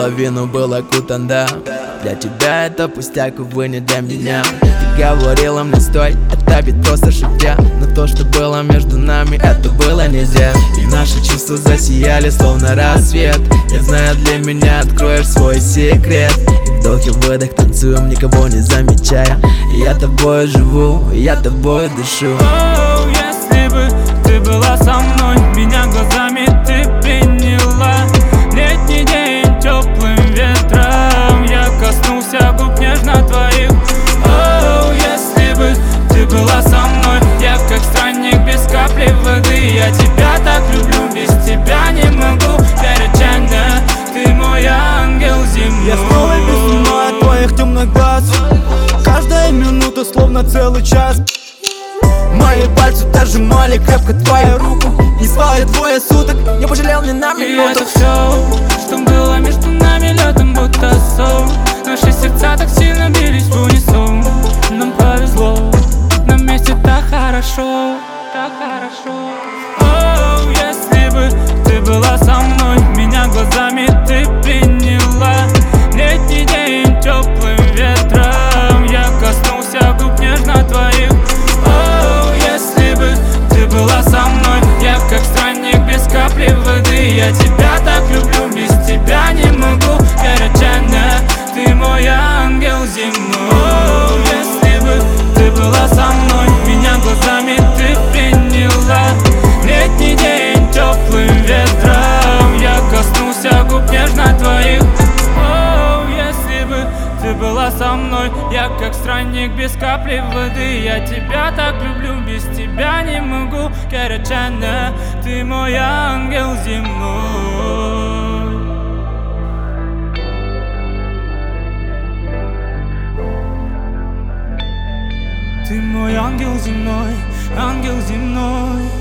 наполовину был окутан, да. Для тебя это пустяк, увы, не для меня. Ты говорила мне стой, это ведь просто шутя. Но то, что было между нами, это было нельзя. И наши чувства засияли, словно рассвет. Я знаю, для меня откроешь свой секрет. И вдох и выдох танцуем, никого не замечая. И я тобой живу, и я тобой дышу. Если бы ты была со мной, меня глазами ты приняла. Летний день теплым ветром я коснулся губ нежно твоих. Если бы ты была со мной, я как странник без капли воды. Я тебя так люблю, без тебя не могу. Горячая, ты мой ангел земной. Я снова безумно от твоих темных глаз. Каждая минута словно целый час. Мои пальцы дожимали крепко твою руку. Не спали двое суток, не пожалел ни на минуту. И это все, что было между нами летом, будто сон. Наши сердца так сильно бились в унисон. Нам повезло, нам вместе так хорошо, так хорошо. Если бы ты была со мной, меня глазами ты приняла. Летний день теплым ветром я коснулся губ нежно твоих. Если бы ты была со мной, я как странник без капли воды. Я тебя так люблю, без тебя не могу. Горячая, ты мой ангел земной. Если бы ты была со мной, меня глазами ты приняла. Летний день теплым ветром я коснулся губ нежно твоих. Если бы ты была со мной, я как странник без капли воды. Я тебя так люблю, без тебя не могу. Горячая, ты мой ангел земной. Ты мой ангел земной, ангел земной.